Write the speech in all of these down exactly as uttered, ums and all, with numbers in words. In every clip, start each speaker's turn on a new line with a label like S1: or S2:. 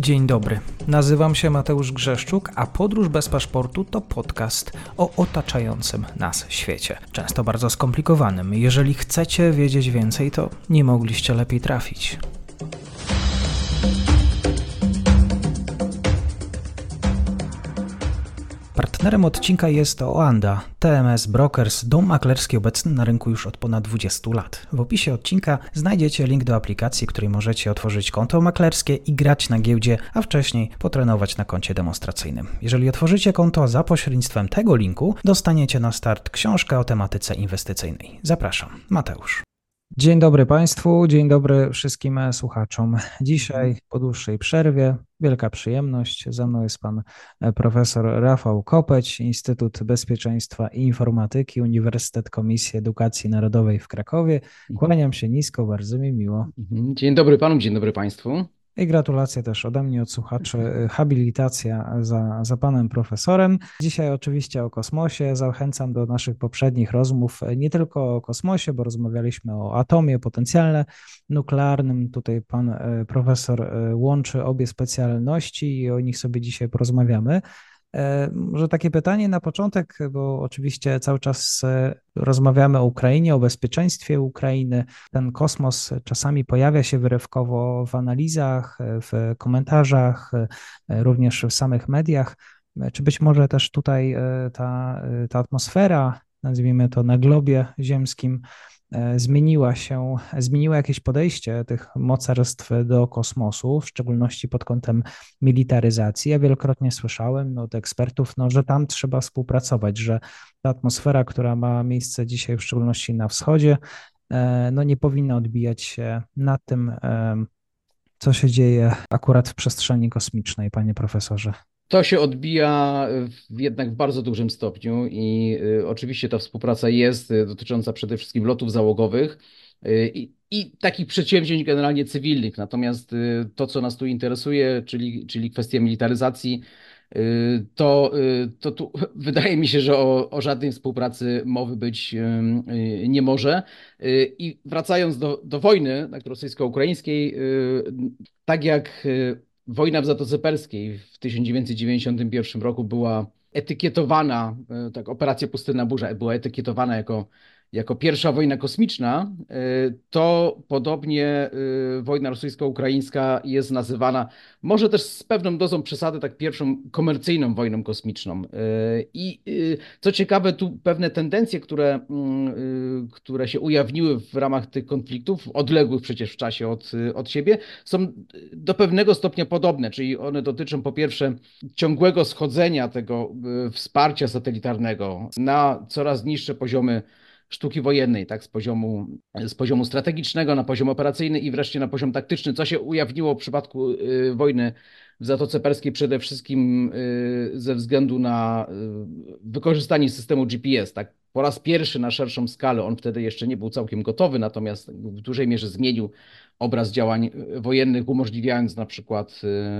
S1: Dzień dobry, nazywam się Mateusz Grzeszczuk, a Podróż bez paszportu to podcast o otaczającym nas świecie. Często bardzo skomplikowanym. Jeżeli chcecie wiedzieć więcej, to nie mogliście lepiej trafić. Partnerem odcinka jest Oanda, T M S Brokers, dom maklerski obecny na rynku już od ponad dwudziestu lat. W opisie odcinka znajdziecie link do aplikacji, której możecie otworzyć konto maklerskie i grać na giełdzie, a wcześniej potrenować na koncie demonstracyjnym. Jeżeli otworzycie konto za pośrednictwem tego linku, dostaniecie na start książkę o tematyce inwestycyjnej. Zapraszam, Mateusz. Dzień dobry Państwu, dzień dobry wszystkim słuchaczom. Dzisiaj po dłuższej przerwie wielka przyjemność. Ze mną jest pan profesor Rafał Kopeć, Instytut Bezpieczeństwa i Informatyki, Uniwersytet Komisji Edukacji Narodowej w Krakowie. Kłaniam się nisko, bardzo mi miło.
S2: Dzień dobry panu, dzień dobry państwu.
S1: I gratulacje też ode mnie, od słuchaczy, habilitacja za, za panem profesorem. Dzisiaj oczywiście o kosmosie. Zachęcam do naszych poprzednich rozmów, nie tylko o kosmosie, bo rozmawialiśmy o atomie, potencjale nuklearnym. Tutaj pan profesor łączy obie specjalności i o nich sobie dzisiaj porozmawiamy. Może takie pytanie na początek, bo oczywiście cały czas rozmawiamy o Ukrainie, o bezpieczeństwie Ukrainy. Ten kosmos czasami pojawia się wyrywkowo w analizach, w komentarzach, również w samych mediach. Czy być może też tutaj ta, ta atmosfera, nazwijmy to na globie ziemskim, zmieniła się, zmieniło jakieś podejście tych mocarstw do kosmosu, w szczególności pod kątem militaryzacji. Ja wielokrotnie słyszałem od ekspertów, no, że tam trzeba współpracować, że ta atmosfera, która ma miejsce dzisiaj, w szczególności na wschodzie, no, nie powinna odbijać się na tym, co się dzieje akurat w przestrzeni kosmicznej, panie profesorze.
S2: To się odbija w, jednak w bardzo dużym stopniu i y, oczywiście ta współpraca jest y, dotycząca przede wszystkim lotów załogowych y, i, i takich przedsięwzięć generalnie cywilnych. Natomiast y, to, co nas tu interesuje, czyli, czyli kwestia militaryzacji, y, to, y, to tu wydaje mi się, że o, o żadnej współpracy mowy być y, y, nie może. Y, I wracając do, do wojny tak, rosyjsko-ukraińskiej, y, tak jak y, wojna w Zatoce Perskiej w tysiąc dziewięćset dziewięćdziesiątym pierwszym roku była etykietowana, tak, operacja Pustynna Burza była etykietowana jako, jako pierwsza wojna kosmiczna, to podobnie wojna rosyjsko-ukraińska jest nazywana, może też z pewną dozą przesady, tak pierwszą komercyjną wojną kosmiczną. I co ciekawe, tu pewne tendencje, które, które się ujawniły w ramach tych konfliktów, odległych przecież w czasie od, od siebie, są do pewnego stopnia podobne, czyli one dotyczą po pierwsze ciągłego schodzenia tego wsparcia satelitarnego na coraz niższe poziomy sztuki wojennej, tak, z poziomu, z poziomu strategicznego na poziom operacyjny i wreszcie na poziom taktyczny, co się ujawniło w przypadku y, wojny w Zatoce Perskiej przede wszystkim y, ze względu na y, wykorzystanie systemu G P S, tak, po raz pierwszy na szerszą skalę. On wtedy jeszcze nie był całkiem gotowy, natomiast w dużej mierze zmienił obraz działań wojennych, umożliwiając na przykład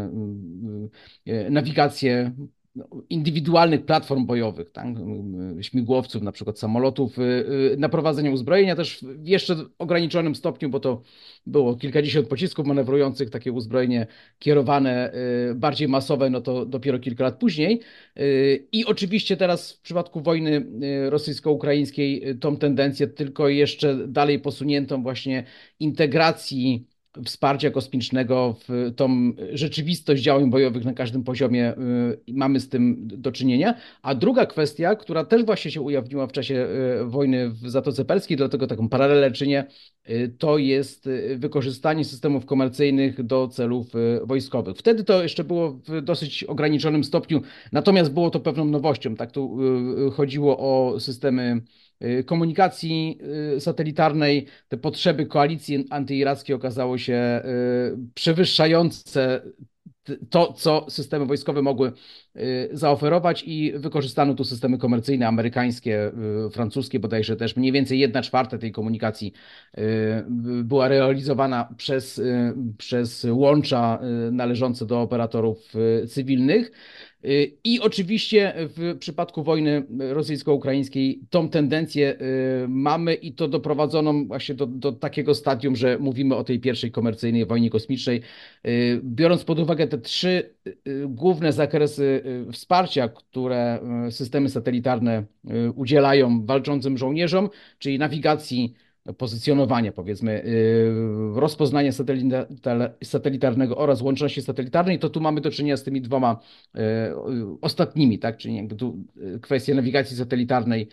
S2: y, y, y, nawigację indywidualnych platform bojowych, tak? Śmigłowców, na przykład samolotów, na prowadzenie uzbrojenia też w jeszcze ograniczonym stopniu, bo to było kilkadziesiąt pocisków manewrujących, takie uzbrojenie kierowane, bardziej masowe, no to dopiero kilka lat później. I oczywiście teraz w przypadku wojny rosyjsko-ukraińskiej tą tendencję tylko jeszcze dalej posuniętą właśnie integracji wsparcia kosmicznego w tą rzeczywistość działań bojowych na każdym poziomie mamy z tym do czynienia. A druga kwestia, która też właśnie się ujawniła w czasie wojny w Zatoce Perskiej, dlatego taką paralelę czynię, to jest wykorzystanie systemów komercyjnych do celów wojskowych. Wtedy to jeszcze było w dosyć ograniczonym stopniu, natomiast było to pewną nowością. Tak, tu chodziło o systemy komunikacji satelitarnej. Te potrzeby koalicji antyirackiej okazało się przewyższające to, co systemy wojskowe mogły zaoferować i wykorzystano tu systemy komercyjne amerykańskie, francuskie, bodajże też mniej więcej jedna czwarta tej komunikacji była realizowana przez, przez łącza należące do operatorów cywilnych. I oczywiście w przypadku wojny rosyjsko-ukraińskiej tą tendencję mamy i to doprowadzoną właśnie do, do takiego stadium, że mówimy o tej pierwszej komercyjnej wojnie kosmicznej. Biorąc pod uwagę te trzy główne zakresy wsparcia, które systemy satelitarne udzielają walczącym żołnierzom, czyli nawigacji, pozycjonowania, powiedzmy, rozpoznania satelitarnego oraz łączności satelitarnej, to tu mamy do czynienia z tymi dwoma ostatnimi, tak? Czyli jakby tu kwestia nawigacji satelitarnej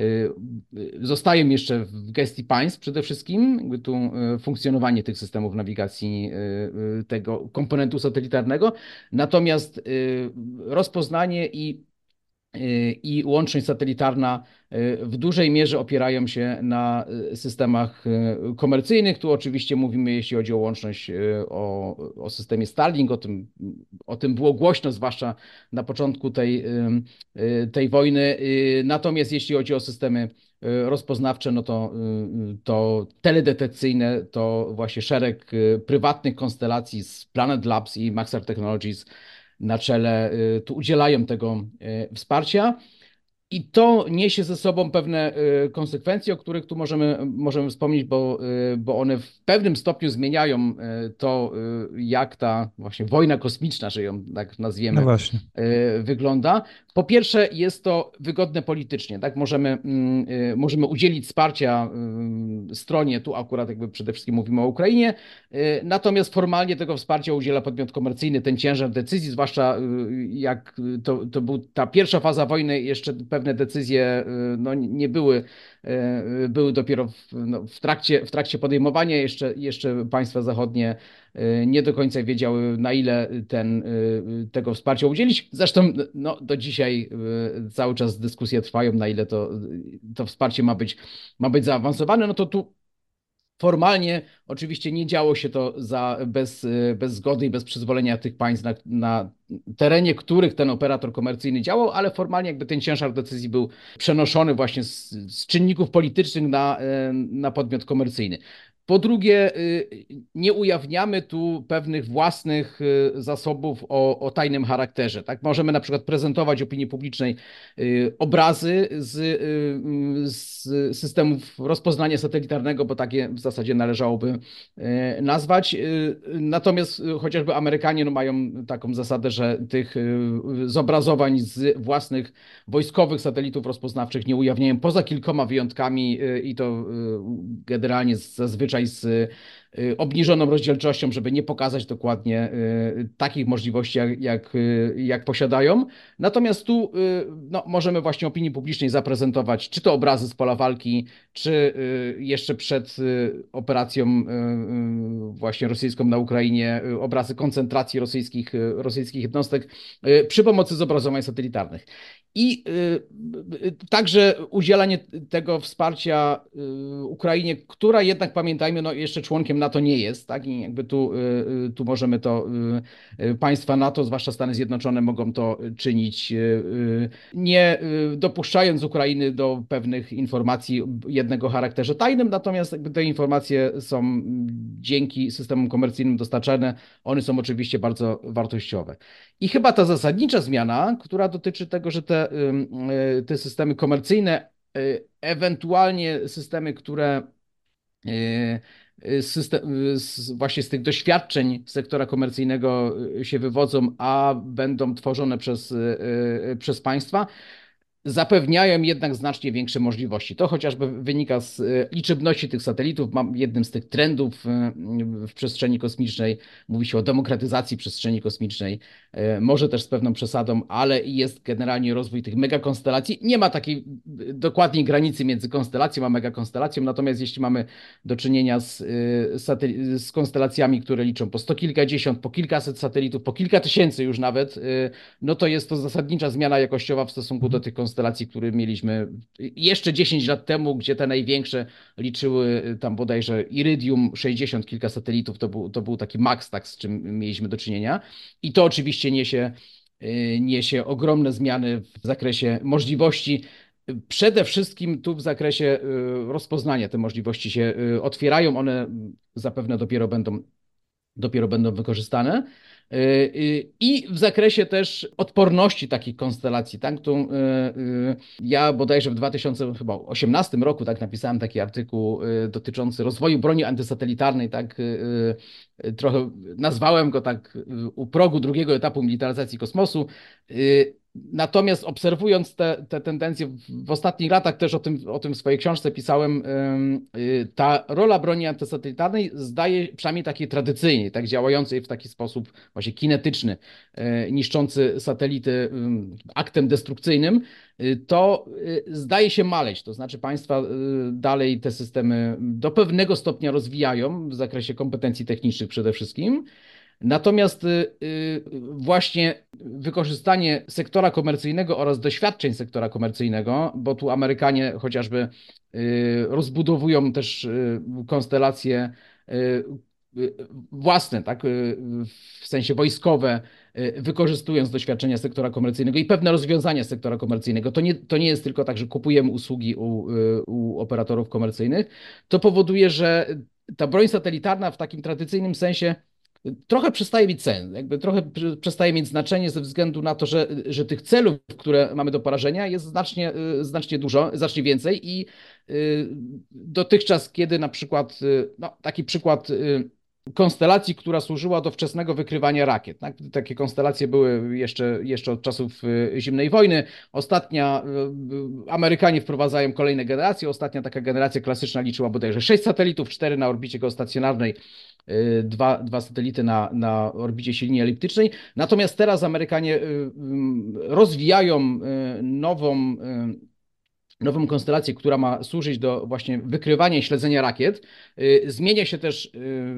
S2: zostają jeszcze w gestii państw przede wszystkim, jakby tu funkcjonowanie tych systemów nawigacji tego komponentu satelitarnego, natomiast rozpoznanie i i łączność satelitarna w dużej mierze opierają się na systemach komercyjnych. Tu oczywiście mówimy, jeśli chodzi o łączność, o, o systemie Starlink, o tym, o tym było głośno, zwłaszcza na początku tej, tej wojny. Natomiast jeśli chodzi o systemy rozpoznawcze, no to, to teledetekcyjne, to właśnie szereg prywatnych konstelacji z Planet Labs i Maxar Technologies na czele tu udzielają tego wsparcia. I to niesie ze sobą pewne konsekwencje, o których tu możemy, możemy wspomnieć, bo, bo one w pewnym stopniu zmieniają to, jak ta właśnie wojna kosmiczna, że ją tak nazwiemy,
S1: No właśnie.
S2: wygląda. Po pierwsze, jest to wygodne politycznie, tak? Możemy, możemy udzielić wsparcia stronie, tu akurat jakby przede wszystkim mówimy o Ukrainie, natomiast formalnie tego wsparcia udziela podmiot komercyjny, ten ciężar decyzji, zwłaszcza jak to, to była ta pierwsza faza wojny, jeszcze pewne decyzje no, nie były, były dopiero w, no, w, trakcie, w trakcie podejmowania, jeszcze, jeszcze państwa zachodnie nie do końca wiedziały, na ile ten, tego wsparcia udzielić. Zresztą no, do dzisiaj cały czas dyskusje trwają, na ile to, to wsparcie ma być, ma być zaawansowane. No to tu formalnie oczywiście nie działo się to za, bez, bez zgody i bez przyzwolenia tych państw, na, na terenie których ten operator komercyjny działał, ale formalnie jakby ten ciężar decyzji był przenoszony właśnie z, z czynników politycznych na, na podmiot komercyjny. Po drugie, nie ujawniamy tu pewnych własnych zasobów o, o tajnym charakterze. Tak? Możemy na przykład prezentować opinii publicznej obrazy z, z systemów rozpoznania satelitarnego, bo takie w zasadzie należałoby nazwać. Natomiast chociażby Amerykanie no, mają taką zasadę, że tych zobrazowań z własnych wojskowych satelitów rozpoznawczych nie ujawniają poza kilkoma wyjątkami i to generalnie zazwyczaj z obniżoną rozdzielczością, żeby nie pokazać dokładnie takich możliwości, jak, jak, jak posiadają. Natomiast tu no, możemy właśnie opinii publicznej zaprezentować, czy to obrazy z pola walki, czy jeszcze przed operacją właśnie rosyjską na Ukrainie, obrazy koncentracji rosyjskich, rosyjskich jednostek przy pomocy zobrazowań satelitarnych. I także udzielanie tego wsparcia Ukrainie, która jednak, pamiętajmy, no jeszcze członkiem NATO nie jest, tak? I jakby tu, tu możemy to, państwa NATO, zwłaszcza Stany Zjednoczone, mogą to czynić, nie dopuszczając Ukrainy do pewnych informacji jednego charakterze tajnym, natomiast jakby te informacje są dzięki systemom komercyjnym dostarczane, one są oczywiście bardzo wartościowe. I chyba ta zasadnicza zmiana, która dotyczy tego, że te, te systemy komercyjne, ewentualnie systemy, które System, właśnie z tych doświadczeń sektora komercyjnego się wywodzą, a będą tworzone przez, przez państwa, zapewniają jednak znacznie większe możliwości. To chociażby wynika z liczebności tych satelitów. Mam jednym z tych trendów w przestrzeni kosmicznej. Mówi się o demokratyzacji przestrzeni kosmicznej. Może też z pewną przesadą, ale jest generalnie rozwój tych megakonstelacji. Nie ma takiej dokładnej granicy między konstelacją a megakonstelacją, natomiast jeśli mamy do czynienia z, z konstelacjami, które liczą po sto kilkadziesiąt, po kilkaset satelitów, po kilka tysięcy już nawet, no to jest to zasadnicza zmiana jakościowa w stosunku do tych konstelacji, które mieliśmy jeszcze dziesięć lat temu, gdzie te największe liczyły tam bodajże Iridium, sześćdziesiąt kilka satelitów, to był, to był taki maks, tak, z czym mieliśmy do czynienia. I to oczywiście niesie, niesie ogromne zmiany w zakresie możliwości. Przede wszystkim tu w zakresie rozpoznania te możliwości się otwierają, one zapewne dopiero będą, dopiero będą wykorzystane. I w zakresie też odporności takich konstelacji, tak? Tu, ja bodajże w dwa tysiące osiemnastym roku tak napisałem taki artykuł dotyczący rozwoju broni antysatelitarnej, tak? Trochę nazwałem go tak u progu drugiego etapu militaryzacji kosmosu. Natomiast obserwując te, te tendencje w ostatnich latach, też o tym, o tym w swojej książce pisałem, ta rola broni antysatelitarnej zdaje, przynajmniej takiej tradycyjnej, tak działającej w taki sposób właśnie kinetyczny, niszczący satelity aktem destrukcyjnym, to zdaje się maleć. To znaczy państwa dalej te systemy do pewnego stopnia rozwijają w zakresie kompetencji technicznych przede wszystkim. Natomiast właśnie wykorzystanie sektora komercyjnego oraz doświadczeń sektora komercyjnego, bo tu Amerykanie chociażby rozbudowują też konstelacje własne, tak, w sensie wojskowe, wykorzystując doświadczenia sektora komercyjnego i pewne rozwiązania sektora komercyjnego. To nie, to nie jest tylko tak, że kupujemy usługi u, u operatorów komercyjnych. To powoduje, że ta broń satelitarna w takim tradycyjnym sensie trochę przestaje mieć sens, jakby trochę przestaje mieć znaczenie ze względu na to, że, że tych celów, które mamy do porażenia, jest znacznie, znacznie dużo, znacznie więcej i dotychczas, kiedy na przykład, no, taki przykład konstelacji, która służyła do wczesnego wykrywania rakiet. Tak? Takie konstelacje były jeszcze, jeszcze od czasów zimnej wojny. Ostatnia, Amerykanie wprowadzają kolejne generacje. Ostatnia taka generacja klasyczna liczyła bodajże sześć satelitów, cztery na orbicie geostacjonarnej, dwa, dwa satelity na, na orbicie silnie eliptycznej. Natomiast teraz Amerykanie rozwijają nową nową konstelację, która ma służyć do właśnie wykrywania i śledzenia rakiet. Zmienia się też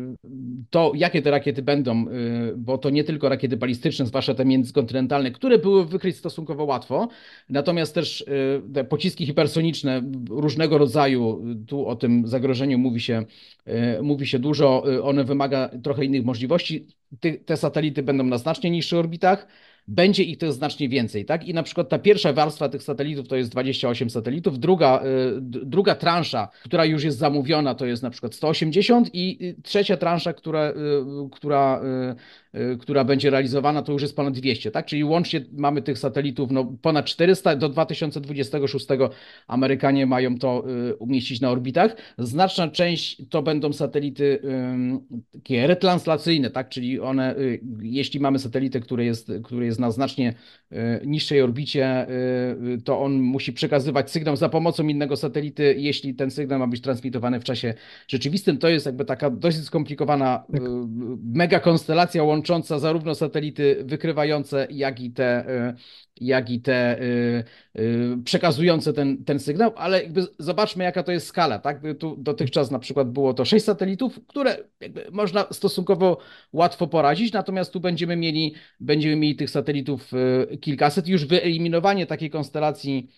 S2: to, jakie te rakiety będą, bo to nie tylko rakiety balistyczne, zwłaszcza te międzykontynentalne, które były wykryć stosunkowo łatwo, natomiast też te pociski hipersoniczne różnego rodzaju, tu o tym zagrożeniu mówi się, mówi się dużo, one wymaga trochę innych możliwości. Te, te satelity będą na znacznie niższych orbitach, będzie ich też znacznie więcej, tak? I na przykład ta pierwsza warstwa tych satelitów to jest dwadzieścia osiem satelitów, druga, druga transza, która już jest zamówiona, to jest na przykład sto osiemdziesiąt i trzecia transza, która, która, która będzie realizowana, to już jest ponad dwieście, tak? Czyli łącznie mamy tych satelitów no, ponad czterysta, do dwa tysiące dwudziestego szóstego Amerykanie mają to umieścić na orbitach. Znaczna część to będą satelity takie retranslacyjne, tak? Czyli one, jeśli mamy satelitę, który jest, który jest na znacznie niższej orbicie, to on musi przekazywać sygnał za pomocą innego satelity, jeśli ten sygnał ma być transmitowany w czasie rzeczywistym. To jest jakby taka dosyć skomplikowana tak. mega konstelacja łącząca zarówno satelity wykrywające, jak i te, jak i te przekazujące ten, ten sygnał, ale jakby zobaczmy, jaka to jest skala. Tak? Tu dotychczas na przykład było to sześć satelitów, które jakby można stosunkowo łatwo poradzić, natomiast tu będziemy mieli, będziemy mieli tych satelitów kilkaset. Już wyeliminowanie takiej konstelacji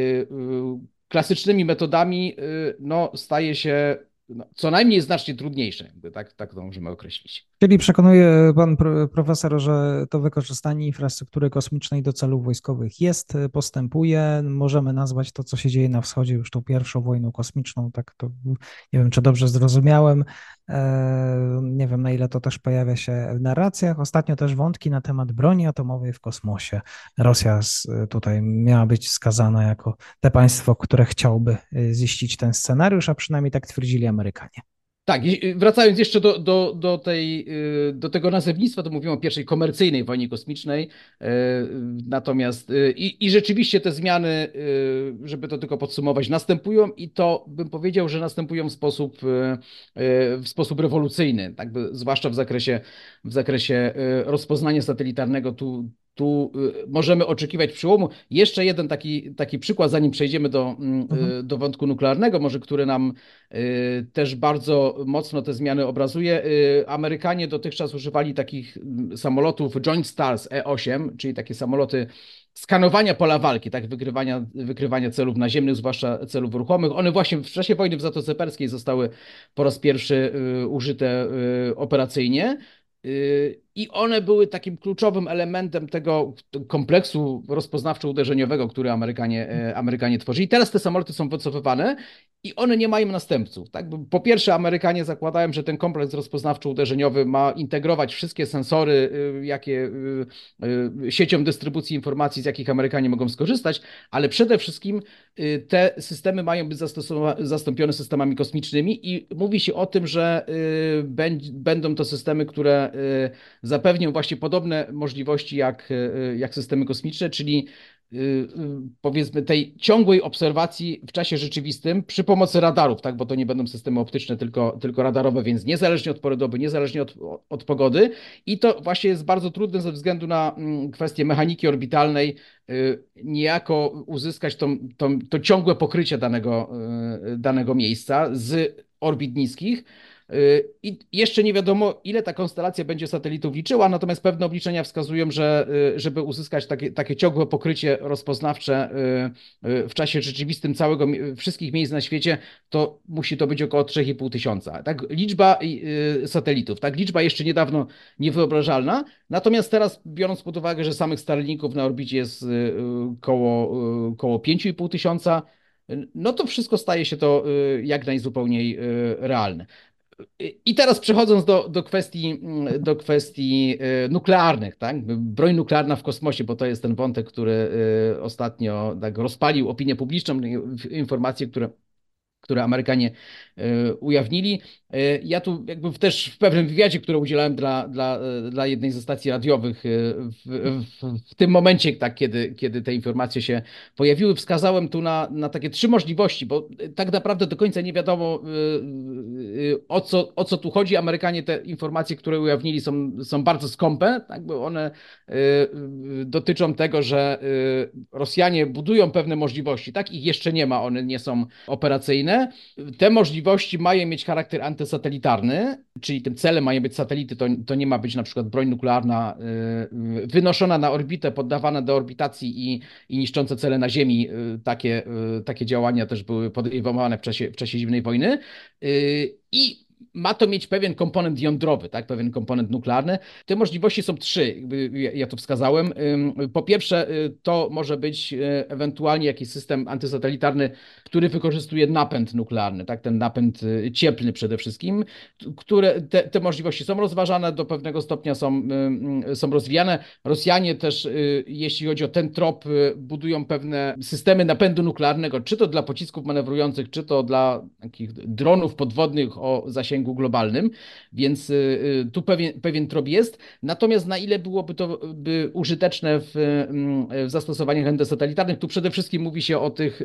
S2: klasycznymi metodami no, staje się no, co najmniej znacznie trudniejsze, jakby tak, tak to możemy określić.
S1: Czyli przekonuje pan profesor, że to wykorzystanie infrastruktury kosmicznej do celów wojskowych jest, postępuje. Możemy nazwać to, co się dzieje na wschodzie, już tą pierwszą wojną kosmiczną. Tak to nie wiem, czy dobrze zrozumiałem. Nie wiem, na ile to też pojawia się w narracjach. Ostatnio też wątki na temat broni atomowej w kosmosie. Rosja tutaj miała być wskazana jako te państwo, które chciałoby ziścić ten scenariusz, a przynajmniej tak twierdzili Amerykanie.
S2: Tak, wracając jeszcze do, do, do, tej, do tego nazewnictwa, to mówimy o pierwszej komercyjnej wojnie kosmicznej, natomiast i, i rzeczywiście te zmiany, żeby to tylko podsumować, następują i to bym powiedział, że następują w sposób, w sposób rewolucyjny, tak by, zwłaszcza w zakresie, w zakresie rozpoznania satelitarnego. Tu Tu możemy oczekiwać przełomu. Jeszcze jeden taki, taki przykład, zanim przejdziemy do, mhm. do wątku nuklearnego, może który nam też bardzo mocno te zmiany obrazuje. Amerykanie dotychczas używali takich samolotów Joint Stars E osiem, czyli takie samoloty skanowania pola walki, tak, wykrywania, wykrywania celów naziemnych, zwłaszcza celów ruchomych. One właśnie w czasie wojny w Zatoce Perskiej zostały po raz pierwszy użyte operacyjnie. I one były takim kluczowym elementem tego kompleksu rozpoznawczo-uderzeniowego, który Amerykanie, e, Amerykanie tworzyli. Teraz te samoloty są wycofywane i one nie mają następców. Tak? Po pierwsze, Amerykanie zakładają, że ten kompleks rozpoznawczo-uderzeniowy ma integrować wszystkie sensory, y, jakie y, y, siecią dystrybucji informacji, z jakich Amerykanie mogą skorzystać, ale przede wszystkim y, te systemy mają być zastąpione systemami kosmicznymi i mówi się o tym, że y, będą to systemy, które y, zapewnią właśnie podobne możliwości jak, jak systemy kosmiczne, czyli powiedzmy tej ciągłej obserwacji w czasie rzeczywistym przy pomocy radarów, tak, bo to nie będą systemy optyczne, tylko, tylko radarowe, więc niezależnie od pory doby, niezależnie od, od pogody i to właśnie jest bardzo trudne ze względu na kwestię mechaniki orbitalnej, niejako uzyskać tą, tą, to ciągłe pokrycie danego, danego miejsca z orbit niskich. I jeszcze nie wiadomo, ile ta konstelacja będzie satelitów liczyła, natomiast pewne obliczenia wskazują, że żeby uzyskać takie, takie ciągłe pokrycie rozpoznawcze w czasie rzeczywistym całego, wszystkich miejsc na świecie, to musi to być około trzy i pół tysiąca. Tak, liczba satelitów, tak, liczba jeszcze niedawno niewyobrażalna, natomiast teraz biorąc pod uwagę, że samych Starlinków na orbicie jest koło, koło pięć i pół tysiąca, no to wszystko staje się to jak najzupełniej realne. I teraz przechodząc do, do kwestii, do kwestii nuklearnych, tak? Broń nuklearna w kosmosie, bo to jest ten wątek, który ostatnio tak rozpalił opinię publiczną, informacje, które które Amerykanie ujawnili. Ja tu jakby też w pewnym wywiadzie, który udzielałem dla, dla, dla jednej ze stacji radiowych w, w, w tym momencie, tak, kiedy, kiedy te informacje się pojawiły, wskazałem tu na, na takie trzy możliwości, bo tak naprawdę do końca nie wiadomo o co, o co tu chodzi. Amerykanie te informacje, które ujawnili są, są bardzo skąpe, tak, bo one dotyczą tego, że Rosjanie budują pewne możliwości, tak, ich jeszcze nie ma, one nie są operacyjne. Te możliwości mają mieć charakter antysatelitarny, czyli tym celem mają być satelity, to, to nie ma być na przykład broń nuklearna y, wynoszona na orbitę, poddawana do orbitacji i, i niszczące cele na Ziemi. Y, takie, y, takie działania też były podejmowane w czasie, w czasie zimnej wojny. Y, I ma to mieć pewien komponent jądrowy, tak? Pewien komponent nuklearny. Te możliwości są trzy, ja to wskazałem. Po pierwsze, to może być ewentualnie jakiś system antysatelitarny, który wykorzystuje napęd nuklearny, tak? Ten napęd cieplny przede wszystkim, które te, te możliwości są rozważane, do pewnego stopnia są, są rozwijane. Rosjanie też, jeśli chodzi o ten trop, budują pewne systemy napędu nuklearnego, czy to dla pocisków manewrujących, czy to dla takich dronów podwodnych o zasięgu globalnym, więc tu pewien, pewien trop jest. Natomiast na ile byłoby to by użyteczne w, w zastosowaniach endosatelitarnych, tu przede wszystkim mówi się o tych,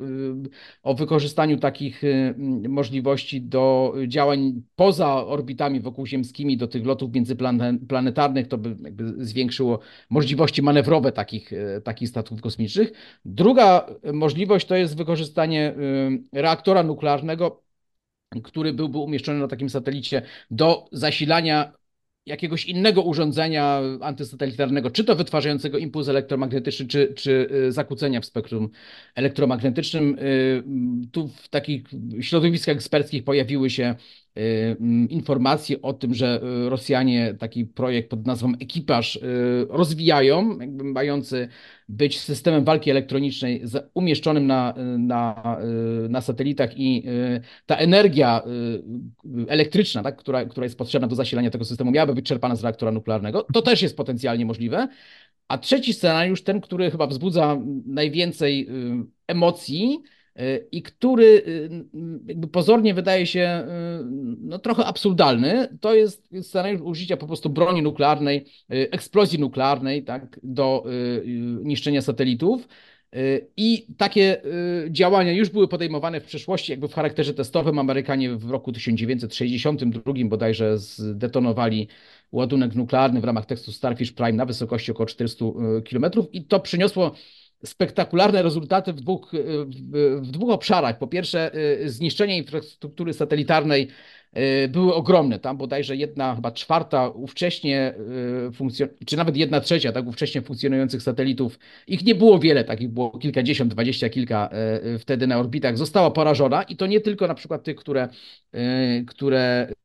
S2: o wykorzystaniu takich możliwości do działań poza orbitami wokółziemskimi, do tych lotów międzyplanetarnych, to by jakby zwiększyło możliwości manewrowe takich, takich statków kosmicznych. Druga możliwość to jest wykorzystanie reaktora nuklearnego, który byłby umieszczony na takim satelicie do zasilania jakiegoś innego urządzenia antysatelitarnego, czy to wytwarzającego impuls elektromagnetyczny, czy, czy zakłócenia w spektrum elektromagnetycznym. Tu w takich środowiskach eksperckich pojawiły się informacje o tym, że Rosjanie taki projekt pod nazwą Ekipaż rozwijają, jakby mający być systemem walki elektronicznej umieszczonym na, na, na satelitach i ta energia elektryczna, tak, która, która jest potrzebna do zasilania tego systemu, miałaby być czerpana z reaktora nuklearnego. To też jest potencjalnie możliwe. A trzeci scenariusz, ten, który chyba wzbudza najwięcej emocji, i który jakby pozornie wydaje się no, trochę absurdalny, to jest scenariusz użycia po prostu broni nuklearnej, eksplozji nuklearnej, tak, do niszczenia satelitów. I takie działania już były podejmowane w przeszłości, jakby w charakterze testowym. Amerykanie w roku tysiąc dziewięćset sześćdziesiątym drugim bodajże zdetonowali ładunek nuklearny w ramach testu Starfish Prime na wysokości około czterystu kilometrów i to przyniosło spektakularne rezultaty w dwóch, w, w dwóch obszarach. Po pierwsze, zniszczenie infrastruktury satelitarnej były ogromne. Tam bodajże jedna, chyba czwarta ówcześnie funkcjonujących, czy nawet jedna trzecia tak ówcześnie funkcjonujących satelitów, ich nie było wiele, takich było kilkadziesiąt, dwadzieścia kilka wtedy na orbitach, została porażona i to nie tylko na przykład tych, które, które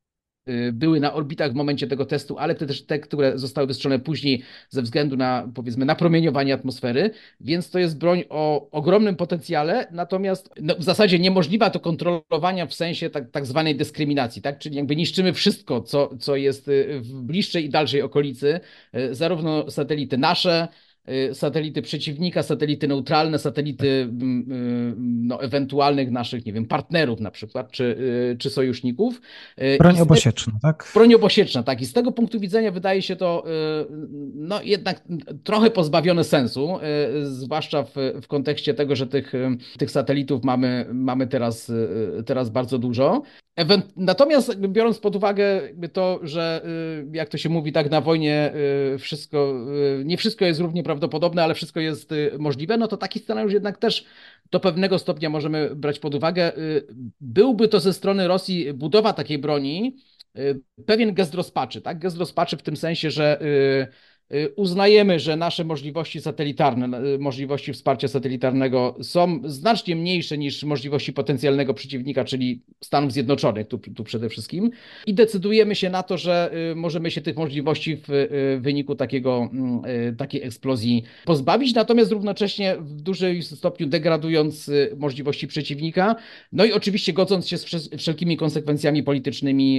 S2: były na orbitach w momencie tego testu, ale te też te, które zostały wystrzelone później ze względu na, powiedzmy, napromieniowanie atmosfery, więc to jest broń o ogromnym potencjale, natomiast no, w zasadzie niemożliwa do kontrolowania w sensie tak, tak zwanej dyskryminacji, tak? Czyli jakby niszczymy wszystko, co, co jest w bliższej i dalszej okolicy, zarówno satelity nasze, satelity przeciwnika, satelity neutralne, satelity no, ewentualnych naszych, nie wiem, partnerów na przykład, czy, czy sojuszników.
S1: Broń
S2: I z te...
S1: obosieczna, tak?
S2: Broń obosieczna, tak. I z tego punktu widzenia wydaje się to no, jednak trochę pozbawione sensu, zwłaszcza w, w kontekście tego, że tych, tych satelitów mamy, mamy teraz, teraz bardzo dużo. Natomiast biorąc pod uwagę to, że jak to się mówi tak na wojnie, wszystko, nie wszystko jest równie prawdopodobne, ale wszystko jest możliwe, no to taki scenariusz jednak też do pewnego stopnia możemy brać pod uwagę. Byłby to ze strony Rosji budowa takiej broni, pewien gest rozpaczy, tak? Gest rozpaczy w tym sensie, że uznajemy, że nasze możliwości satelitarne, możliwości wsparcia satelitarnego są znacznie mniejsze niż możliwości potencjalnego przeciwnika, czyli Stanów Zjednoczonych tu, tu przede wszystkim i decydujemy się na to, że możemy się tych możliwości w wyniku takiego, takiej eksplozji pozbawić, natomiast równocześnie w dużym stopniu degradując możliwości przeciwnika, no i oczywiście godząc się z wszelkimi konsekwencjami politycznymi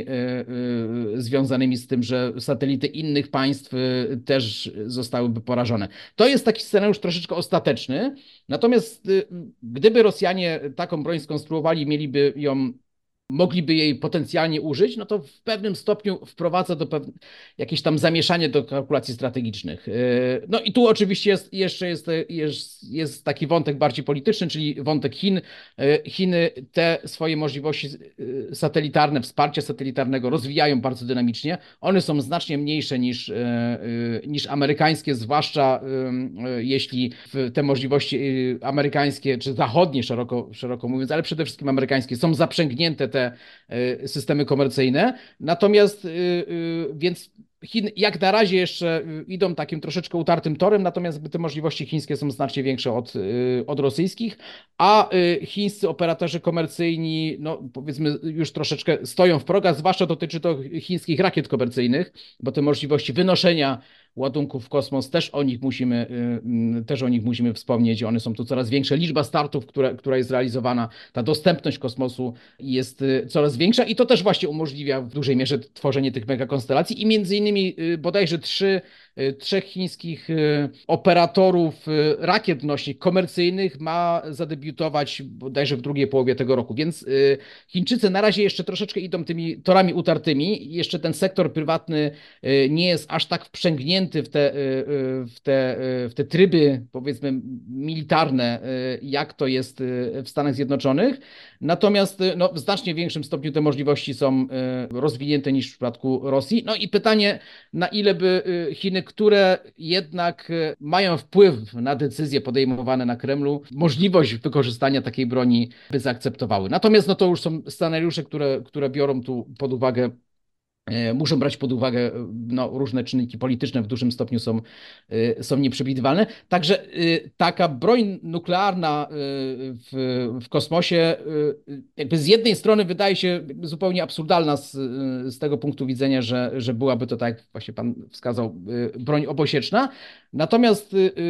S2: związanymi z tym, że satelity innych państw też też zostałyby porażone. To jest taki scenariusz troszeczkę ostateczny, natomiast gdyby Rosjanie taką broń skonstruowali, mieliby ją, mogliby jej potencjalnie użyć, no to w pewnym stopniu wprowadza do pew... jakieś tam zamieszanie do kalkulacji strategicznych. No i tu oczywiście jest, jeszcze jest, jest, jest taki wątek bardziej polityczny, czyli wątek Chin. Chiny te swoje możliwości satelitarne, wsparcia satelitarnego rozwijają bardzo dynamicznie. One są znacznie mniejsze niż, niż amerykańskie, zwłaszcza jeśli te możliwości amerykańskie, czy zachodnie szeroko, szeroko mówiąc, ale przede wszystkim amerykańskie są zaprzęgnięte te systemy komercyjne. Natomiast więc Chin jak na razie jeszcze idą takim troszeczkę utartym torem, natomiast te możliwości chińskie są znacznie większe od, od rosyjskich, a chińscy operatorzy komercyjni, no powiedzmy już troszeczkę stoją w progach, zwłaszcza dotyczy to chińskich rakiet komercyjnych, bo te możliwości wynoszenia ładunków w kosmos, też o nich musimy, też o nich musimy wspomnieć. One są tu coraz większe. Liczba startów, która, która jest realizowana, ta dostępność kosmosu jest coraz większa i to też właśnie umożliwia w dużej mierze tworzenie tych megakonstelacji i między innymi bodajże trzy trzech chińskich operatorów rakiet nośnych komercyjnych ma zadebiutować bodajże w drugiej połowie tego roku, więc Chińczycy na razie jeszcze troszeczkę idą tymi torami utartymi, jeszcze ten sektor prywatny nie jest aż tak wprzęgnięty w te, w te, w te tryby, powiedzmy, militarne, jak to jest w Stanach Zjednoczonych, natomiast no, w znacznie większym stopniu te możliwości są rozwinięte niż w przypadku Rosji. No i pytanie, na ile by Chiny, które jednak mają wpływ na decyzje podejmowane na Kremlu, możliwość wykorzystania takiej broni by zaakceptowały. Natomiast no to już są scenariusze, które, które biorą tu pod uwagę, muszą brać pod uwagę no, różne czynniki polityczne, w dużym stopniu są, są nieprzewidywalne. Także taka broń nuklearna w, w kosmosie jakby z jednej strony wydaje się zupełnie absurdalna z, z tego punktu widzenia, że, że byłaby to, tak jak właśnie pan wskazał, broń obosieczna. Natomiast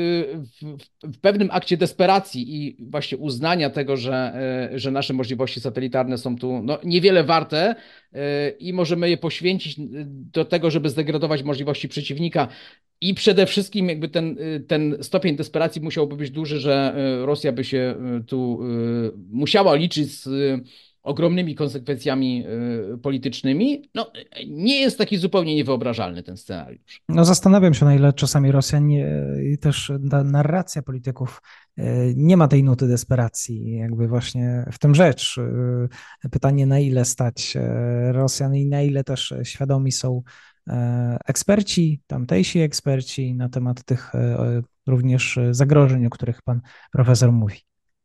S2: w, w pewnym akcie desperacji i właśnie uznania tego, że, że nasze możliwości satelitarne są tu no, niewiele warte i możemy je poświęcić do tego, żeby zdegradować możliwości przeciwnika i przede wszystkim jakby ten, ten stopień desperacji musiałby być duży, że Rosja by się tu musiała liczyć z ogromnymi konsekwencjami politycznymi. No, nie jest taki zupełnie niewyobrażalny ten scenariusz.
S1: No zastanawiam się, na ile czasami Rosjanie i też ta narracja polityków nie ma tej nuty desperacji, jakby właśnie w tym rzecz. Pytanie, na ile stać Rosjan i na ile też świadomi są eksperci, tamtejsi eksperci na temat tych również zagrożeń, o których pan profesor mówi.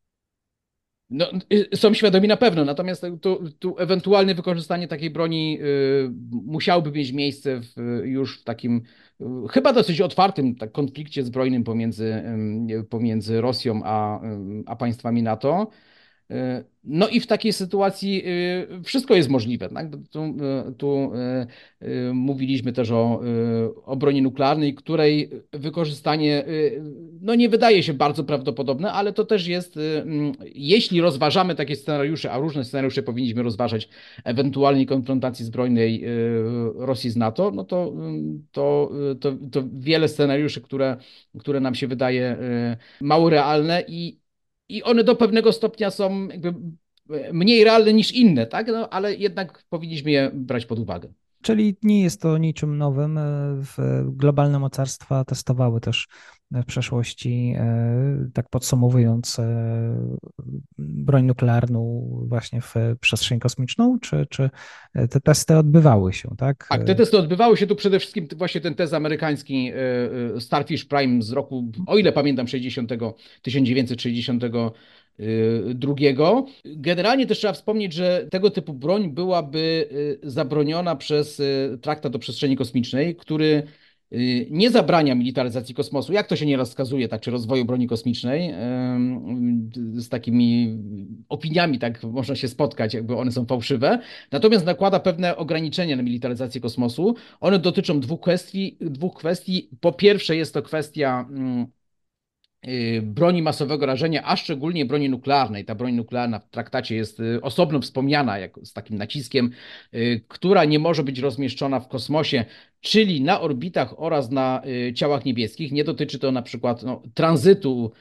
S2: No, są świadomi na pewno, natomiast tu, tu ewentualne wykorzystanie takiej broni y, musiałoby mieć miejsce w, już w takim y, chyba dosyć otwartym tak, konflikcie zbrojnym pomiędzy, y, pomiędzy Rosją a, y, a państwami NATO. No i w takiej sytuacji wszystko jest możliwe. Tak? Tu, tu mówiliśmy też o, o broni nuklearnej, której wykorzystanie no nie wydaje się bardzo prawdopodobne, ale to też jest, jeśli rozważamy takie scenariusze, a różne scenariusze powinniśmy rozważać ewentualnej konfrontacji zbrojnej Rosji z NATO, no to, to, to, to wiele scenariuszy, które, które nam się wydaje mało realne i i one do pewnego stopnia są jakby mniej realne niż inne, tak? No, ale jednak powinniśmy je brać pod uwagę.
S1: Czyli nie jest to niczym nowym. W globalne mocarstwa testowały też w przeszłości, tak podsumowując, broń nuklearną właśnie w przestrzeń kosmiczną, czy, czy te testy odbywały się, tak?
S2: Tak, te testy odbywały się tu przede wszystkim właśnie ten test amerykański Starfish Prime z roku, o ile pamiętam, sześćdziesiątego, tysiąc dziewięćset sześćdziesiątego drugiego. Generalnie też trzeba wspomnieć, że tego typu broń byłaby zabroniona przez Traktat o Przestrzeni Kosmicznej, który nie zabrania militaryzacji kosmosu, jak to się nieraz wskazuje, tak, czy rozwoju broni kosmicznej. Z takimi opiniami tak można się spotkać, jakby one są fałszywe. Natomiast nakłada pewne ograniczenia na militaryzację kosmosu. One dotyczą dwóch kwestii. Dwóch kwestii. Po pierwsze jest to kwestia broni masowego rażenia, a szczególnie broni nuklearnej. Ta broń nuklearna w traktacie jest osobno wspomniana, jak, z takim naciskiem, która nie może być rozmieszczona w kosmosie, czyli na orbitach oraz na ciałach niebieskich. Nie dotyczy to na przykład no, tranzytu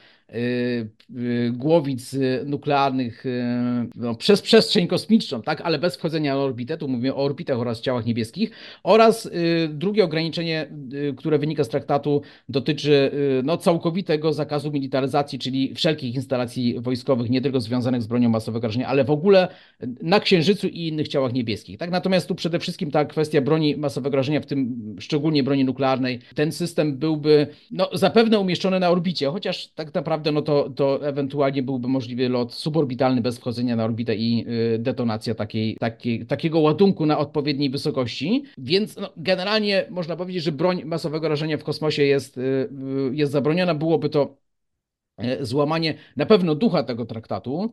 S2: głowic nuklearnych no, przez przestrzeń kosmiczną, tak, ale bez wchodzenia na orbitę. Tu mówimy o orbitach oraz ciałach niebieskich. Oraz drugie ograniczenie, które wynika z traktatu, dotyczy no, całkowitego zakazu militaryzacji, czyli wszelkich instalacji wojskowych, nie tylko związanych z bronią masowego rażenia, ale w ogóle na Księżycu i innych ciałach niebieskich. Tak? Natomiast tu przede wszystkim ta kwestia broni masowego rażenia, w tym szczególnie broni nuklearnej, ten system byłby no, zapewne umieszczony na orbicie, chociaż tak naprawdę no to, to ewentualnie byłby możliwy lot suborbitalny bez wchodzenia na orbitę i detonacja takiej, takiej, takiego ładunku na odpowiedniej wysokości. Więc no, generalnie można powiedzieć, że broń masowego rażenia w kosmosie jest, jest zabroniona. Byłoby to złamanie na pewno ducha tego traktatu.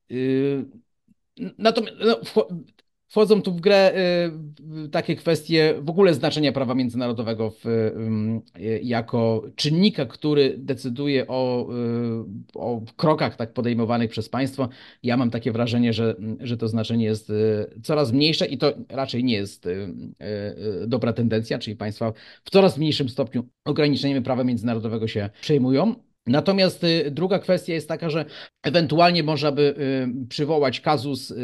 S2: Natomiast no, wchodzą tu w grę takie kwestie w ogóle znaczenia prawa międzynarodowego w, jako czynnika, który decyduje o, o krokach tak podejmowanych przez państwo. Ja mam takie wrażenie, że, że to znaczenie jest coraz mniejsze i to raczej nie jest dobra tendencja, czyli państwa w coraz mniejszym stopniu ograniczeniem prawa międzynarodowego się przejmują. Natomiast druga kwestia jest taka, że ewentualnie można by przywołać kazus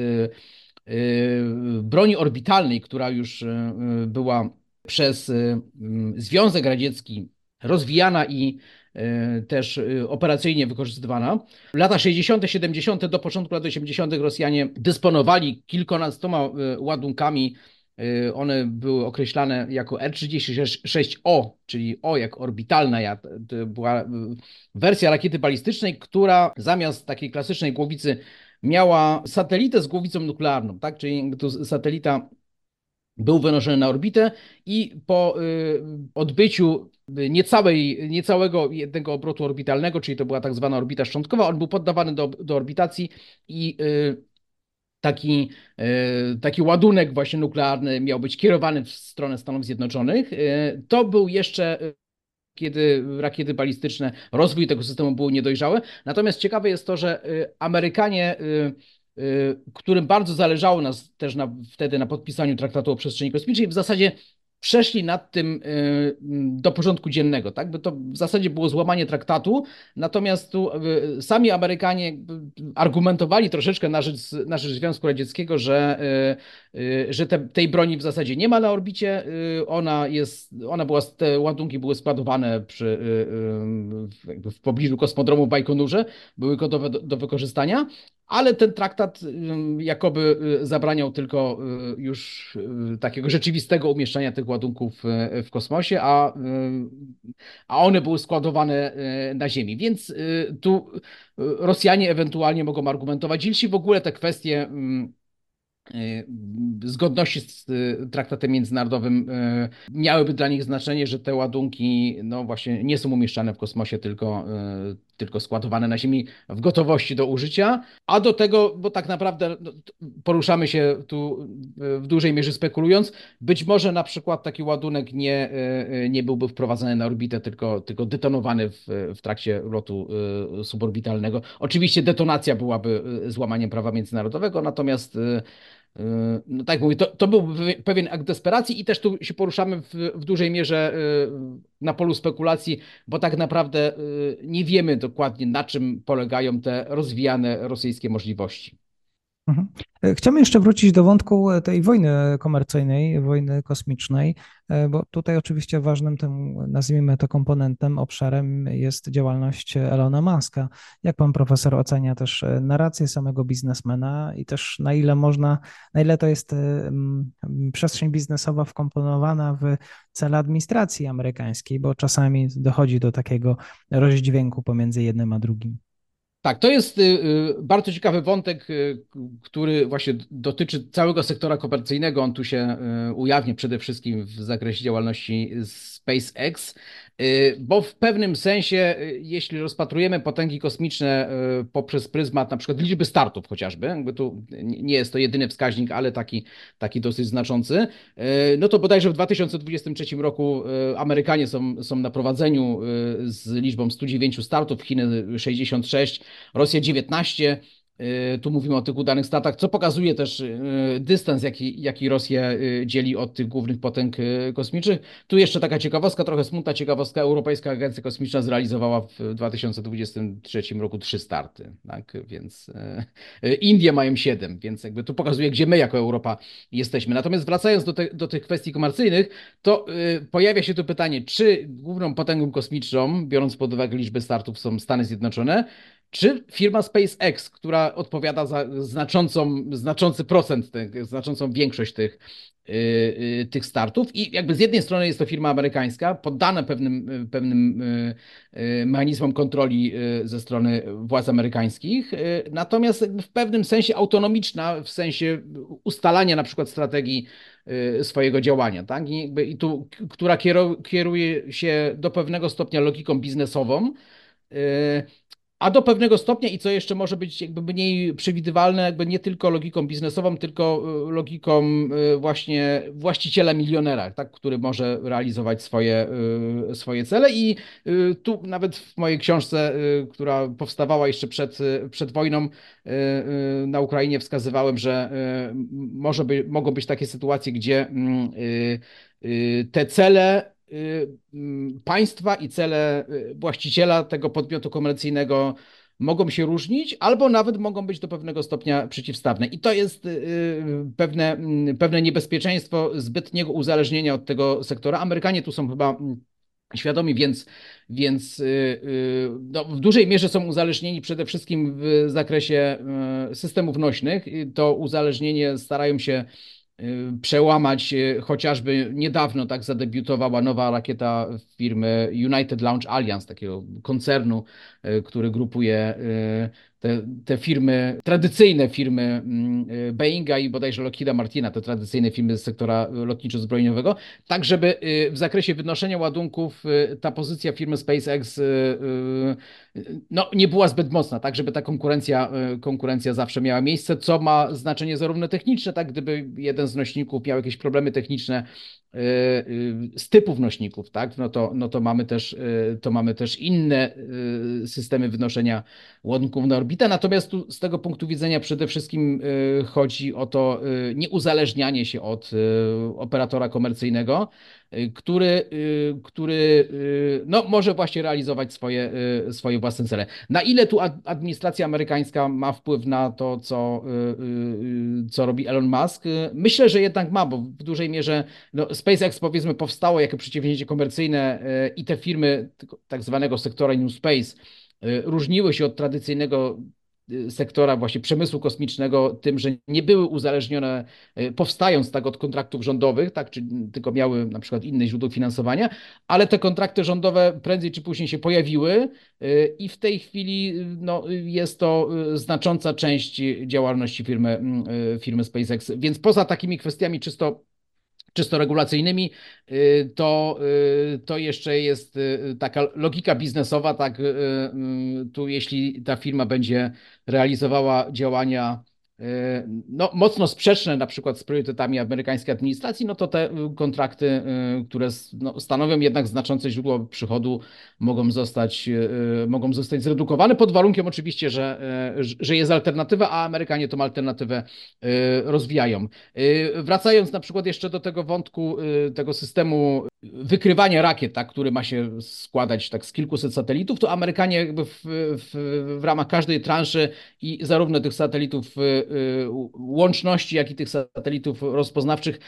S2: broni orbitalnej, która już była przez Związek Radziecki rozwijana i też operacyjnie wykorzystywana. Lata sześćdziesiąte, siedemdziesiąte do początku lat osiemdziesiątych Rosjanie dysponowali kilkunastoma ładunkami. One były określane jako R trzydzieści sześć O, czyli O jak orbitalna. To była wersja rakiety balistycznej, która zamiast takiej klasycznej głowicy miała satelitę z głowicą nuklearną, tak? Czyli tu satelita był wynoszony na orbitę i po y, odbyciu niecałej, niecałego jednego obrotu orbitalnego, czyli to była tak zwana orbita szczątkowa, on był poddawany do, do orbitacji i y, taki, y, taki ładunek właśnie nuklearny miał być kierowany w stronę Stanów Zjednoczonych. Y, to był jeszcze kiedy rakiety balistyczne, rozwój tego systemu był niedojrzały. Natomiast ciekawe jest to, że Amerykanie, którym bardzo zależało nas też na, wtedy na podpisaniu traktatu o przestrzeni kosmicznej, w zasadzie przeszli nad tym do porządku dziennego, tak? Bo to w zasadzie było złamanie traktatu, natomiast tu sami Amerykanie argumentowali troszeczkę na rzecz, na rzecz Związku Radzieckiego, że, że te, tej broni w zasadzie nie ma na orbicie, ona jest, ona była, te ładunki były składowane przy, w pobliżu kosmodromu w Bajkonurze, były gotowe do, do wykorzystania, ale ten traktat jakoby zabraniał tylko już takiego rzeczywistego umieszczania tych ładunków w kosmosie, a, a one były składowane na Ziemi. Więc tu Rosjanie ewentualnie mogą argumentować, jeśli w ogóle te kwestie zgodności z traktatem międzynarodowym miałyby dla nich znaczenie, że te ładunki no właśnie nie są umieszczane w kosmosie, tylko, tylko składowane na Ziemi w gotowości do użycia, a do tego, bo tak naprawdę no, poruszamy się tu w dużej mierze spekulując, być może na przykład taki ładunek nie, nie byłby wprowadzany na orbitę, tylko, tylko detonowany w, w trakcie lotu suborbitalnego. Oczywiście detonacja byłaby złamaniem prawa międzynarodowego, natomiast no tak jak mówię, to, to był pewien akt desperacji i też tu się poruszamy w, w dużej mierze na polu spekulacji, bo tak naprawdę nie wiemy dokładnie, na czym polegają te rozwijane rosyjskie możliwości.
S1: Mhm. Chciałbym jeszcze wrócić do wątku tej wojny komercyjnej, wojny kosmicznej, bo tutaj oczywiście ważnym tym, nazwijmy to komponentem, obszarem jest działalność Elona Muska. Jak pan profesor ocenia też narrację samego biznesmena i też na ile można, na ile to jest mm, przestrzeń biznesowa wkomponowana w cele administracji amerykańskiej, bo czasami dochodzi do takiego rozdźwięku pomiędzy jednym a drugim.
S2: Tak, to jest y, y, bardzo ciekawy wątek, y, który właśnie dotyczy całego sektora komercyjnego. On tu się ujawnia przede wszystkim w zakresie działalności SpaceX, bo w pewnym sensie, jeśli rozpatrujemy potęgi kosmiczne poprzez pryzmat na przykład liczby startów chociażby, jakby tu nie jest to jedyny wskaźnik, ale taki, taki dosyć znaczący, no to bodajże w dwa tysiące dwudziestym trzecim roku Amerykanie są, są na prowadzeniu z liczbą stu dziewięciu startów, Chiny sześćdziesiąt sześć, Rosja dziewiętnaście. Tu mówimy o tych udanych startach, co pokazuje też dystans, jaki, jaki Rosję dzieli od tych głównych potęg kosmicznych. Tu jeszcze taka ciekawostka, trochę smutna ciekawostka. Europejska Agencja Kosmiczna zrealizowała w dwa tysiące dwudziestym trzecim roku trzy starty, tak? Więc Indie mają siedem, więc jakby tu pokazuje, gdzie my jako Europa jesteśmy. Natomiast wracając do, te, do tych kwestii komercyjnych, to pojawia się tu pytanie, czy główną potęgą kosmiczną, biorąc pod uwagę liczbę startów, są Stany Zjednoczone, czy firma SpaceX, która odpowiada za znaczącą, znaczący procent, tych, znaczącą większość tych, yy, tych startów i jakby z jednej strony jest to firma amerykańska, poddana pewnym, pewnym yy, mechanizmom kontroli yy, ze strony władz amerykańskich, yy, natomiast w pewnym sensie autonomiczna, w sensie ustalania na przykład strategii yy, swojego działania, tak? I, jakby, i tu, która kieru, kieruje się do pewnego stopnia logiką biznesową, yy, a do pewnego stopnia i co jeszcze może być jakby mniej przewidywalne, jakby nie tylko logiką biznesową, tylko logiką właśnie właściciela milionera, tak, który może realizować swoje, swoje cele. I tu nawet w mojej książce, która powstawała jeszcze przed, przed wojną na Ukrainie, wskazywałem, że może by, mogą być takie sytuacje, gdzie te cele państwa i cele właściciela tego podmiotu komercyjnego mogą się różnić, albo nawet mogą być do pewnego stopnia przeciwstawne. I to jest pewne, pewne niebezpieczeństwo zbytniego uzależnienia od tego sektora. Amerykanie tu są chyba świadomi, więc, więc no, w dużej mierze są uzależnieni przede wszystkim w zakresie systemów nośnych. To uzależnienie starają się przełamać, chociażby niedawno tak zadebiutowała nowa rakieta firmy United Launch Alliance, takiego koncernu, który grupuje te, te firmy, tradycyjne firmy Boeinga i bodajże Lockheeda Martina, te tradycyjne firmy z sektora lotniczo-zbrojeniowego, tak żeby w zakresie wynoszenia ładunków ta pozycja firmy SpaceX no, nie była zbyt mocna, tak żeby ta konkurencja, konkurencja zawsze miała miejsce, co ma znaczenie zarówno techniczne, tak gdyby jeden z nośników miał jakieś problemy techniczne z typów nośników, tak, no to, no to mamy też, to mamy też inne systemy wynoszenia ładunków na orbitę, natomiast tu z tego punktu widzenia przede wszystkim chodzi o to nieuzależnianie się od operatora komercyjnego, który, który no, może właśnie realizować swoje, swoje własne cele. Na ile tu administracja amerykańska ma wpływ na to, co, co robi Elon Musk? Myślę, że jednak ma, bo w dużej mierze no, SpaceX powiedzmy powstało jako przedsięwzięcie komercyjne i te firmy tak zwanego sektora New Space różniły się od tradycyjnego sektora właśnie przemysłu kosmicznego tym, że nie były uzależnione, powstając tak od kontraktów rządowych, tak, czy tylko miały na przykład inne źródło finansowania, ale te kontrakty rządowe prędzej czy później się pojawiły i w tej chwili no, jest to znacząca część działalności firmy, firmy SpaceX. Więc poza takimi kwestiami czysto czysto regulacyjnymi, to, to jeszcze jest taka logika biznesowa, tak, tu jeśli ta firma będzie realizowała działania no, mocno sprzeczne na przykład z priorytetami amerykańskiej administracji, no to te kontrakty, które no, stanowią jednak znaczące źródło przychodu, mogą zostać, mogą zostać zredukowane pod warunkiem oczywiście, że, że jest alternatywa, a Amerykanie tą alternatywę rozwijają. Wracając na przykład jeszcze do tego wątku, tego systemu wykrywania rakiet, tak, który ma się składać tak z kilkuset satelitów, to Amerykanie jakby w, w, w ramach każdej transzy i zarówno tych satelitów łączności, jak i tych satelitów rozpoznawczych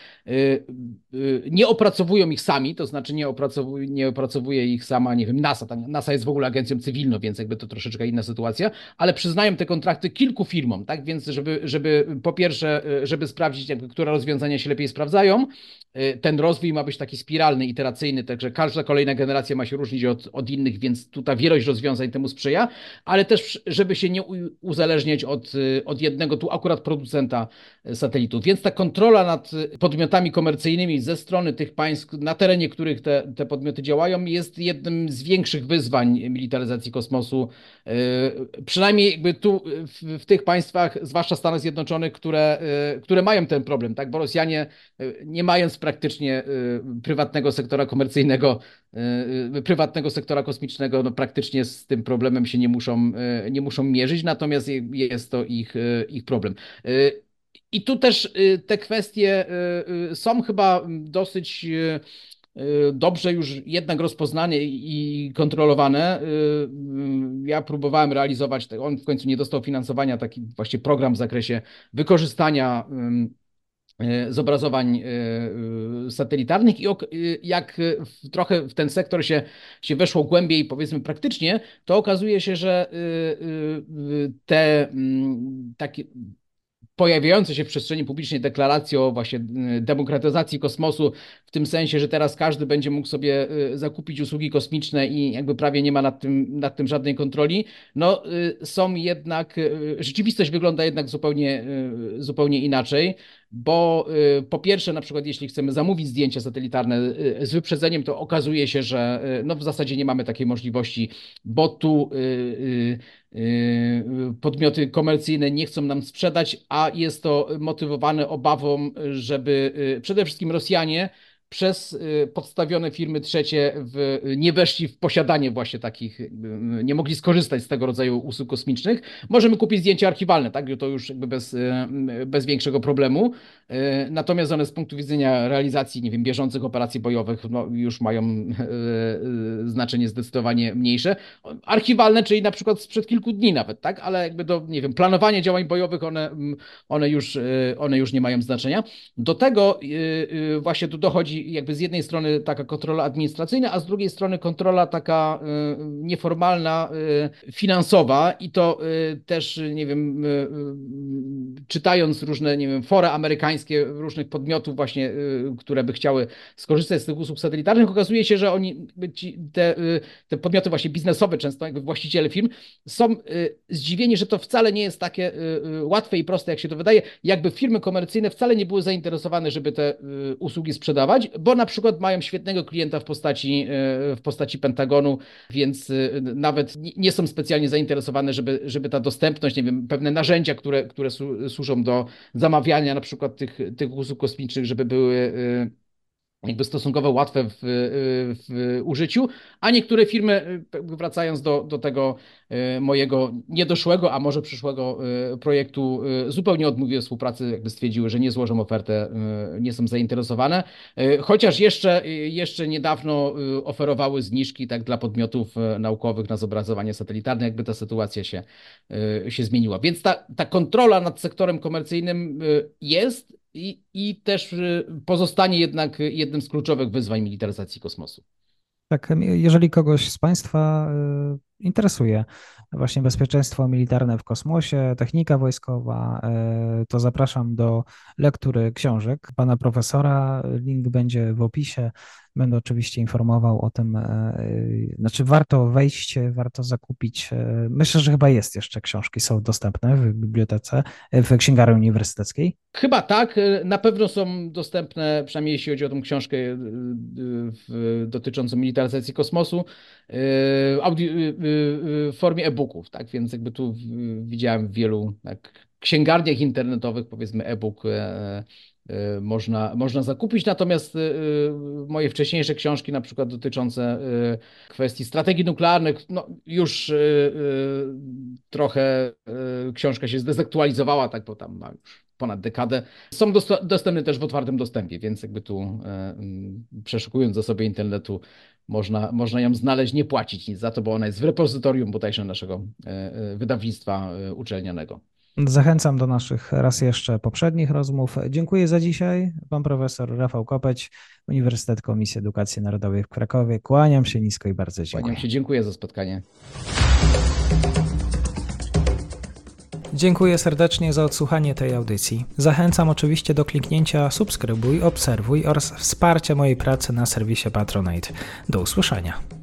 S2: nie opracowują ich sami, to znaczy nie opracowuje, nie opracowuje ich sama, nie wiem, NASA. NASA jest w ogóle agencją cywilną, więc jakby to troszeczkę inna sytuacja, ale przyznają te kontrakty kilku firmom, tak, więc żeby, żeby po pierwsze, żeby sprawdzić, jakby, które rozwiązania się lepiej sprawdzają, ten rozwój ma być taki spiralny, iteracyjny, także każda kolejna generacja ma się różnić od, od innych, więc tutaj wielość rozwiązań temu sprzyja, ale też, żeby się nie uzależniać od, od jednego tu akurat producenta satelitów. Więc ta kontrola nad podmiotami komercyjnymi ze strony tych państw, na terenie których te, te podmioty działają, jest jednym z większych wyzwań militaryzacji kosmosu. Przynajmniej jakby tu w, w tych państwach, zwłaszcza Stanach Zjednoczonych, które, które mają ten problem, tak? Bo Rosjanie, nie mając praktycznie prywatnego sektora komercyjnego, prywatnego sektora kosmicznego, no praktycznie z tym problemem się nie muszą, nie muszą mierzyć, natomiast jest to ich, ich problem. I tu też te kwestie są chyba dosyć dobrze już jednak rozpoznane i kontrolowane. Ja próbowałem realizować, on w końcu nie dostał finansowania, taki właśnie program w zakresie wykorzystania zobrazowań satelitarnych i jak trochę w ten sektor się, się weszło głębiej, powiedzmy praktycznie, to okazuje się, że te takie pojawiające się w przestrzeni publicznej deklaracje o właśnie demokratyzacji kosmosu, w tym sensie, że teraz każdy będzie mógł sobie zakupić usługi kosmiczne i jakby prawie nie ma nad tym, nad tym żadnej kontroli, no są jednak, rzeczywistość wygląda jednak zupełnie, zupełnie inaczej, bo po pierwsze, na przykład jeśli chcemy zamówić zdjęcia satelitarne z wyprzedzeniem, to okazuje się, że no w zasadzie nie mamy takiej możliwości, bo tu podmioty komercyjne nie chcą nam sprzedać, a jest to motywowane obawą, żeby przede wszystkim Rosjanie przez podstawione firmy trzecie w, nie weszli w posiadanie właśnie takich, nie mogli skorzystać z tego rodzaju usług kosmicznych. Możemy kupić zdjęcia archiwalne, tak, to już jakby bez, bez większego problemu. Natomiast one z punktu widzenia realizacji, nie wiem, bieżących operacji bojowych, no, już mają znaczenie zdecydowanie mniejsze. Archiwalne, czyli na przykład sprzed kilku dni nawet, tak, ale jakby do, nie wiem, planowania działań bojowych, one, one, już, one już nie mają znaczenia. Do tego właśnie tu dochodzi jakby z jednej strony taka kontrola administracyjna, a z drugiej strony kontrola taka y, nieformalna, y, finansowa i to y, też, nie wiem, czytając różne, nie wiem, fora amerykańskie różnych podmiotów właśnie, które by chciały skorzystać z tych usług satelitarnych, okazuje się, że oni, ci, te, te podmioty właśnie biznesowe, często jakby właściciele firm, są zdziwieni, że to wcale nie jest takie łatwe i proste, jak się to wydaje. Jakby firmy komercyjne wcale nie były zainteresowane, żeby te usługi sprzedawać, bo na przykład mają świetnego klienta w postaci, w postaci Pentagonu, więc nawet nie są specjalnie zainteresowane, żeby, żeby ta dostępność, nie wiem, pewne narzędzia, które, które służą do zamawiania na przykład tych, tych usług kosmicznych, żeby były jakby stosunkowo łatwe w, w użyciu, a niektóre firmy, wracając do, do tego mojego niedoszłego, a może przyszłego projektu, zupełnie odmówiły współpracy, jakby stwierdziły, że nie złożą ofertę, nie są zainteresowane, chociaż jeszcze, jeszcze niedawno oferowały zniżki tak dla podmiotów naukowych na zobrazowanie satelitarne, jakby ta sytuacja się, się zmieniła. Więc ta, ta kontrola nad sektorem komercyjnym jest, I, i też pozostanie jednak jednym z kluczowych wyzwań militaryzacji kosmosu.
S1: Tak, jeżeli kogoś z Państwa interesuje właśnie bezpieczeństwo militarne w kosmosie, technika wojskowa, to zapraszam do lektury książek pana profesora. Link będzie w opisie. Będę oczywiście informował o tym, znaczy warto wejść, warto zakupić. Myślę, że chyba jest jeszcze książki, są dostępne w bibliotece, w księgarni uniwersyteckiej.
S2: Chyba tak, na pewno są dostępne, przynajmniej jeśli chodzi o tą książkę w, dotyczącą militaryzacji kosmosu, audio, w formie e-booków, tak, więc jakby tu widziałem w wielu tak, księgarniach internetowych, powiedzmy e-book można, można zakupić, natomiast moje wcześniejsze książki, na przykład dotyczące kwestii strategii nuklearnych, no już trochę książka się zdezaktualizowała, tak, bo tam ma już ponad dekadę. Są dostępne też w otwartym dostępie, więc jakby tu przeszukując zasoby internetu można, można ją znaleźć, nie płacić nic za to, bo ona jest w repozytorium bodajże naszego wydawnictwa uczelnianego.
S1: Zachęcam do naszych raz jeszcze poprzednich rozmów. Dziękuję za dzisiaj. Pan profesor Rafał Kopeć, Uniwersytet Komisji Edukacji Narodowej w Krakowie. Kłaniam się nisko i bardzo dziękuję.
S2: Kłaniam się, dziękuję za spotkanie.
S1: Dziękuję serdecznie za odsłuchanie tej audycji. Zachęcam oczywiście do kliknięcia subskrybuj, obserwuj oraz wsparcia mojej pracy na serwisie Patronite. Do usłyszenia.